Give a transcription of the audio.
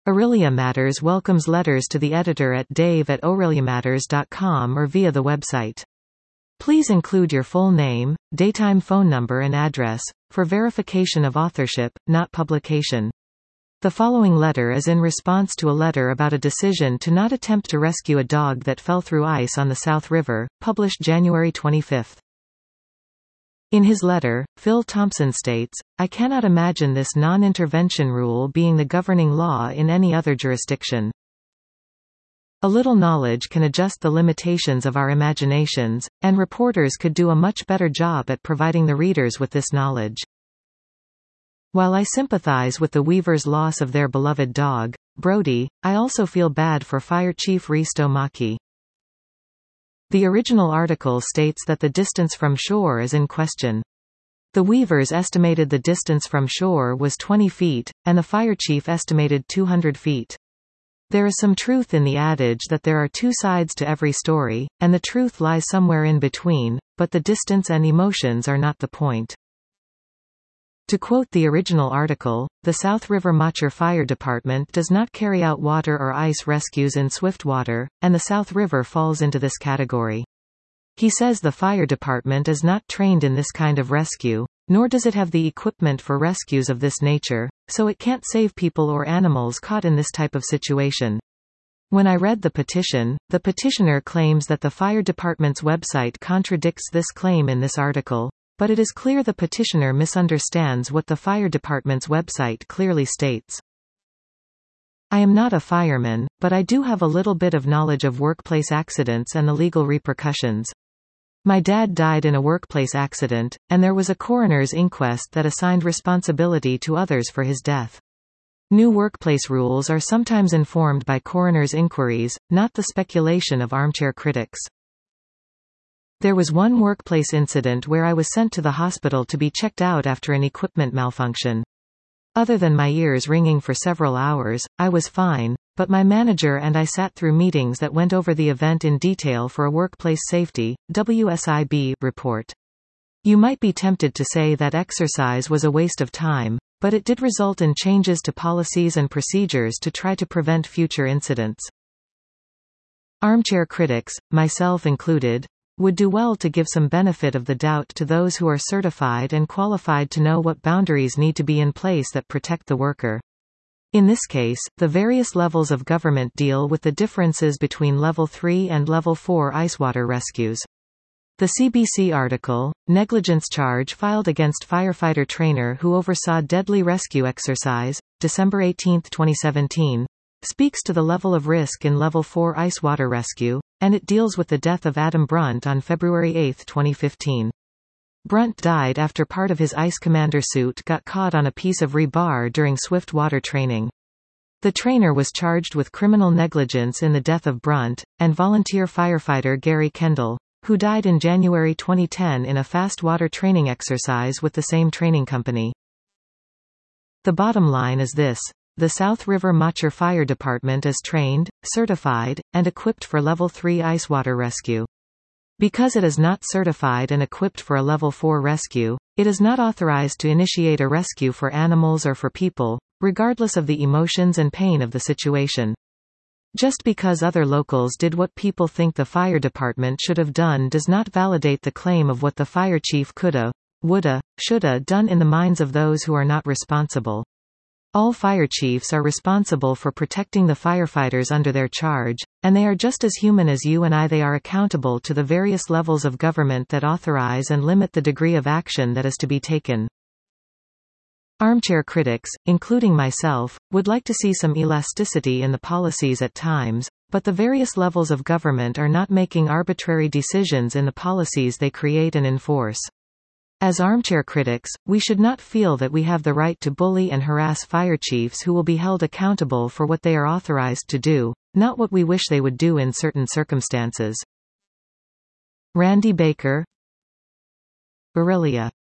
Aurelia Matters welcomes letters to the editor at dave@aureliamatters.com or via the website. Please include your full name, daytime phone number and address, for verification of authorship, not publication. The following letter is in response to a letter about a decision to not attempt to rescue a dog that fell through ice on the South River, published January 25. In his letter, Phil Thompson states, "I cannot imagine this non-intervention rule being the governing law in any other jurisdiction. A little knowledge can adjust the limitations of our imaginations, and reporters could do a much better job at providing the readers with this knowledge." While I sympathize with the Weavers' loss of their beloved dog, Brody, I also feel bad for Fire Chief Risto Maki. The original article states that the distance from shore is in question. The Weavers estimated the distance from shore was 20 feet, and the fire chief estimated 200 feet. There is some truth in the adage that there are two sides to every story, and the truth lies somewhere in between, but the distance and emotions are not the point. To quote the original article, the South River Machar Fire Department does not carry out water or ice rescues in swift water, and the South River falls into this category. He says the fire department is not trained in this kind of rescue, nor does it have the equipment for rescues of this nature, so it can't save people or animals caught in this type of situation. When I read the petition, the petitioner claims that the fire department's website contradicts this claim in this article, but it is clear the petitioner misunderstands what the fire department's website clearly states. I am not a fireman, but I do have a little bit of knowledge of workplace accidents and the legal repercussions. My dad died in a workplace accident, and there was a coroner's inquest that assigned responsibility to others for his death. New workplace rules are sometimes informed by coroner's inquiries, not the speculation of armchair critics. There was one workplace incident where I was sent to the hospital to be checked out after an equipment malfunction. Other than my ears ringing for several hours, I was fine, but my manager and I sat through meetings that went over the event in detail for a workplace safety, WSIB, report. You might be tempted to say that exercise was a waste of time, but it did result in changes to policies and procedures to try to prevent future incidents. Armchair critics, myself included, would do well to give some benefit of the doubt to those who are certified and qualified to know what boundaries need to be in place that protect the worker. In this case, the various levels of government deal with the differences between Level 3 and Level 4 icewater rescues. The CBC article, Negligence Charge Filed Against Firefighter Trainer Who Oversaw Deadly Rescue Exercise, December 18, 2017, speaks to the level of risk in Level 4 icewater rescue, and it deals with the death of Adam Brunt on February 8, 2015. Brunt died after part of his Ice Commander suit got caught on a piece of rebar during swift water training. The trainer was charged with criminal negligence in the death of Brunt, and volunteer firefighter Gary Kendall, who died in January 2010 in a fast water training exercise with the same training company. The bottom line is this. The South River Machar Fire Department is trained, certified, and equipped for Level 3 icewater rescue. Because it is not certified and equipped for a Level 4 rescue, it is not authorized to initiate a rescue for animals or for people, regardless of the emotions and pain of the situation. Just because other locals did what people think the fire department should have done does not validate the claim of what the fire chief coulda, woulda, shoulda done in the minds of those who are not responsible. All fire chiefs are responsible for protecting the firefighters under their charge, and they are just as human as you and I. They are accountable to the various levels of government that authorize and limit the degree of action that is to be taken. Armchair critics, including myself, would like to see some elasticity in the policies at times, but the various levels of government are not making arbitrary decisions in the policies they create and enforce. As armchair critics, we should not feel that we have the right to bully and harass fire chiefs who will be held accountable for what they are authorized to do, not what we wish they would do in certain circumstances. Randy Baker, Aurelia.